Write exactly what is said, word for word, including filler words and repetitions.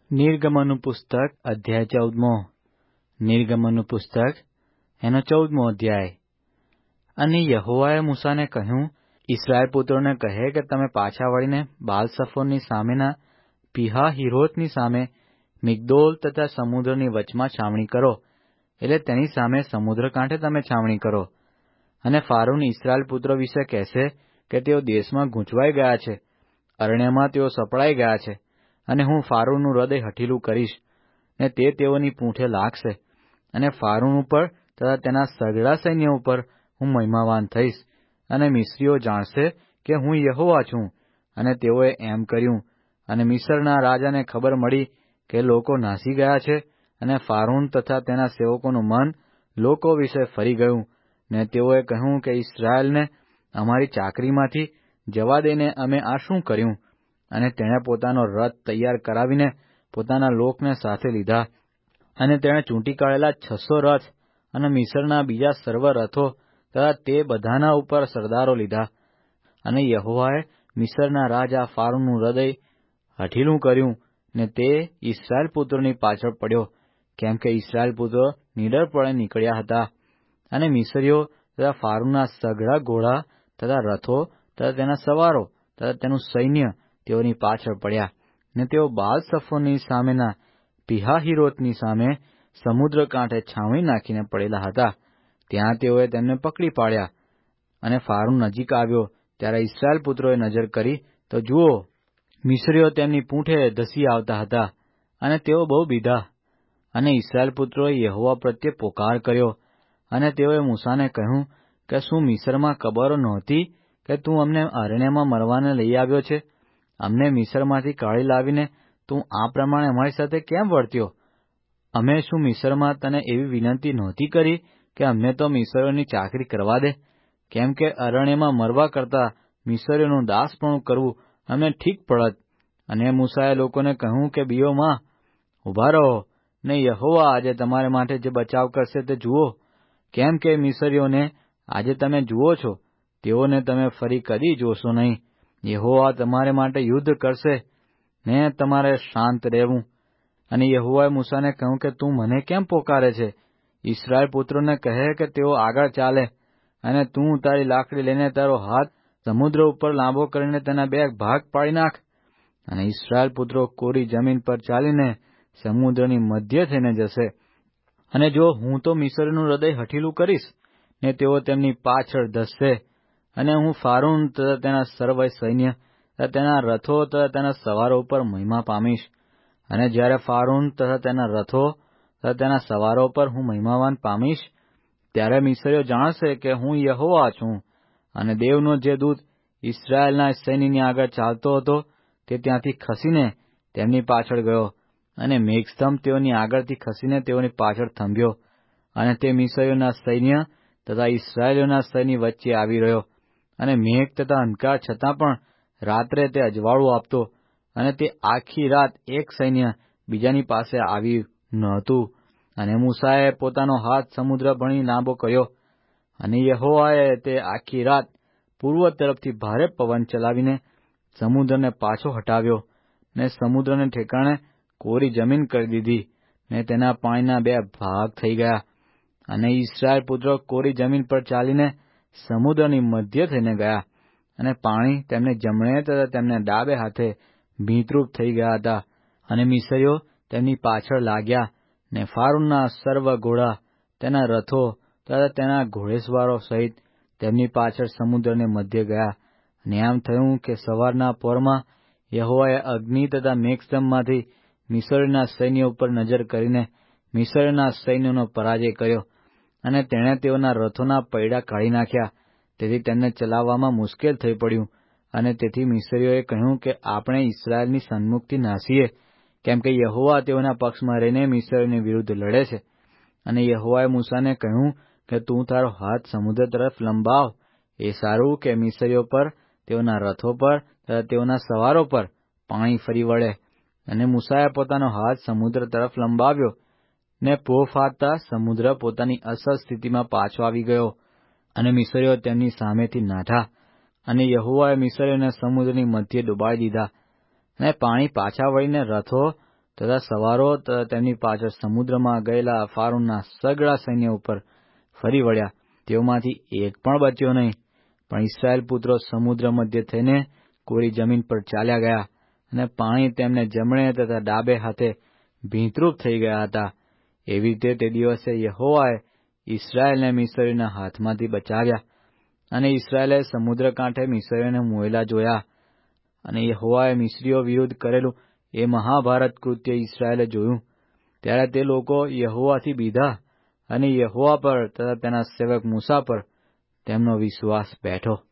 નિર્ગમનનું પુસ્તક અધ્યાય ચૌદમો નિર્ગમનનું પુસ્તક એનો ચૌદમો અધ્યાય. અને યહોવાએ મૂસાને કહ્યું, ઇસ્રાયેલ પુત્રોને કહે કે તમે પાછા વળીને બાલ-સફોરની સામેના પીહાહિરોતની સામે મિગ્દોલ તથા સમુદ્રની વચમાં છાવણી કરો, એટલે તેની સામે સમુદ્ર કાંઠે તમે છાવણી કરો. અને ફારૂન ઇસ્રાયેલ પુત્રો વિશે કહેશે કે તેઓ દેશમાં ગૂંચવાઈ ગયા છે, અરણ્યમાં તેઓ સપડાઈ ગયા છે, અને હું ફારૂનનું હૃદય હઠીલું કરીશ, ને તે તેઓની પૂંઠે લાગશે. અને ફારૂન ઉપર તથા તેના સઘળા સૈન્ય ઉપર હું મહિમાવાન થઈશ, અને મિસ્રીઓ જાણશે કે હું યહોવા છું. અને તેઓએ એમ કર્યું. અને મિસ્રના રાજાને ખબર મળી કે લોકો નાસી ગયા છે, અને ફારૂન તથા તેના સેવકોનું મન લોકો વિશે ફરી ગયું, ને તેઓએ કહ્યું કે ઇસ્રાયેલને અમારી ચાકરીમાંથી જવા દઈને અમે આ શું કર્યું? અને તેણે પોતાનો રથ તૈયાર કરાવીને પોતાના લોકને સાથે લીધા, અને તેણે ચૂંટી કાઢેલા છસો રથ અને મિસ્રના બીજા સર્વ રથો તથા તે બધાના ઉપર સરદારો લીધા. અને યહોવાએ મિસ્રના રાજા ફારૂનનું હૃદય હઠીલું કર્યું, ને તે ઇસ્રાયેલ પુત્રોની પાછળ પડ્યો, કેમ કે ઇસ્રાયેલ પુત્રો નીડરપણે નીકળ્યા હતા. અને મિસ્રીઓ તથા ફારૂનના સઘળા ઘોડા તથા રથો તથા તેના સવારો તથા તેનું સૈન્ય તેઓની પાછળ પડ્યા, ને તેઓ બાલ-સફોનની સામેના પીહાહિરોતની સામે સમુદ્ર કાંઠે છાવણી નાખીને પડેલા હતા. ત્યાં તેઓએ તેમને પકડી પાડ્યા. અને ફારૂન નજીક આવ્યો ત્યારે ઇસ્રાયેલ પુત્રોએ નજર કરી, તો જુઓ, મિસ્રીઓ તેમની પૂંઠે ધસી આવતા હતા, અને તેઓ બહુ બીધા. અને ઇસ્રાયેલ પુત્રોએ યહોવા પ્રત્યે પોકાર કર્યો, અને તેઓએ મૂસાને કહ્યું કે શું મિસ્રમાં કબરો નહોતી કે તું અમને અરણ્યમાં મરવાને લઈ આવ્યો છે? અમને મિસ્રમાંથી કાઢી લાવીને તું આ પ્રમાણે અમારી સાથે કેમ વર્ત્યો? અમે શું મિસ્રમાં તને એવી વિનંતી નહોતી કરી કે અમને તો મિસ્રીઓની ચાકરી કરવા દે? કેમ કે અરણ્યમાં મરવા કરતાં મિસ્રીઓનું દાસપણું કરવું અમને ઠીક પડત. અને મૂસાએ લોકોને કહ્યું કે બીઓ માં, ઉભા રહો, ને યહોવા આજે તમારે માટે જે બચાવ કરશે તે જુઓ. કેમ કે મિસ્રીઓને આજે તમે જુઓ છો, તેઓને તમે ફરી કદી જોશો નહીં. યહોવા તમારે માટે યુદ્ધ કરશે, ને તમારે શાંત રહેવું. અને યહોવાએ મૂસાને કહ્યું કે તું મને કેમ પોકારે છે? ઇસ્રાયેલ પુત્રોને કહે કે તેઓ આગળ ચાલે, અને તું તારી લાકડી લઈને તારો હાથ સમુદ્ર ઉપર લાંબો કરીને તેના બે ભાગ પાડી નાખ. અને ઇસ્રાયેલ પુત્રો કોરી જમીન પર ચાલીને સમુદ્રની મધ્ય થઈને જશે. અને જો હું તો મિસ્રીનું હૃદય હઠીલું કરીશ, ને તેઓ તેમની પાછળ ધસશે. અને હું ફારૂન તથા તેના સર્વ સૈન્ય તથા તેના રથો તથા તેના સવારો ઉપર મહિમા પામીશ. અને જ્યારે ફારૂન તથા તેના રથો તથા તેના સવારો પર હું મહિમાવાન પામીશ, ત્યારે મિસ્રીઓ જાણશે કે હું યહોવા છું. અને દેવનો જે દૂત ઇસ્રાયેલના સૈન્યની આગળ ચાલતો હતો, તે ત્યાંથી ખસીને તેમની પાછળ ગયો, અને મેઘસ્તંભ તેઓની આગળથી ખસીને તેઓની પાછળ થંભ્યો. અને તે મિસ્રીઓના સૈન્ય તથા ઇસ્રાયેલીઓના સૈન્ય વચ્ચે આવી રહ્યો. અને મેઘ તથા અંધકાર છતાં પણ રાત્રે તે અજવાળું આપતો, અને તે આખી રાત એક સૈન્ય બીજાની પાસે આવી ન હતું. અને મૂસાએ પોતાનો હાથ સમુદ્ર ભણી લાંબો કર્યો, અને યહોવાએ તે આખી રાત પૂર્વ તરફથી ભારે પવન ચલાવીને સમુદ્રને પાછો હટાવ્યો, ને સમુદ્રને ઠેકાણે કોરી જમીન કરી દીધી, ને તેના પાણીના બે ભાગ થઈ ગયા. અને ઇસ્રાયેલ પુત્રો કોરી જમીન પર ચાલીને સમુદ્રની મધ્ય થઈને ગયા, અને પાણી તેમને જમણે તથા તેમને ડાબે હાથે ભીતરૂપ થઈ ગયા હતા. અને મિસ્રીઓ તેમની પાછળ લાગ્યા, ને ફારૂનના સર્વ ઘોડા, તેના રથો તથા તેના ઘોડેસવારો સહિત તેમની પાછળ સમુદ્રને મધ્ય ગયા. અને એમ થયું કે સવારના પહોરમાં યહોવાએ અગ્નિ તથા મેઘસ્તંભમાંથી મિસ્રીના સૈન્ય ઉપર નજર કરીને મિસ્રીના સૈન્યનો પરાજય કર્યો, અને તેણે તેઓના રથોના પૈડા કાઢી નાખ્યા. તેથી તેમને ચલાવવામાં મુશ્કેલ થઈ પડ્યું. અને તેથી મિસ્રીઓએ કહ્યું કે આપણે ઇસ્રાયેલની સન્મુખથી નાસીએ, કેમ કે યહોવા તેઓના પક્ષમાં રહીને મિસ્રીઓની વિરુદ્ધ લડે છે. અને યહોવાએ મૂસાને કહ્યું કે તું તારો હાથ સમુદ્ર તરફ લંબાવ, એ સારું કે મિસ્રીઓ પર, તેઓના રથો પર તથા તેઓના સવારો પર પાણી ફરી વળે. અને મૂસાએ પોતાનો હાથ સમુદ્ર તરફ લંબાવ્યો, ને પો ફાટતા સમુદ્ર પોતાની અસલ સ્થિતિમાં પાછો આવી ગયો, અને મિસ્રીઓ તેમની સામેથી નાઠા. અને યહોવાએ મિસ્રીઓને સમુદ્રની મધ્યે ડૂબાડી દીધા. અને પાણી પાછા વળીને રથો તથા સવારો તથા તેમની પાછળ સમુદ્રમાં ગયેલા ફારૂનના સગળા સૈન્ય ઉપર ફરી વળ્યા. તેઓમાંથી એક પણ બચ્યો નહીં. પણ ઇસ્રાયેલ પુત્રો સમુદ્ર મધ્ય થઈને કોરી જમીન પર ચાલ્યા ગયા, અને પાણી તેમને જમણે તથા ડાબે હાથે ભીંતરૂપ થઈ ગયા હતા. એવી રીતે તે દિવસે યહોવાએ ઇસ્રાયેલને મિસ્રીઓના હાથમાંથી બચાવ્યા. અને ઇસ્રાયેલે સમુદ્ર કાંઠે મિસ્રીઓને મોયેલા જોયા. અને યહોવાએ મિસ્રીઓ વિરુદ્ધ કરેલું એ મહાભારત કૃત્ય ઇસ્રાયેલે જોયું. ત્યારે તે લોકો યહોવાથી બીધા, અને યહોવા પર તથા તેના સેવક મૂસા પર તેમનો વિશ્વાસ બેઠો.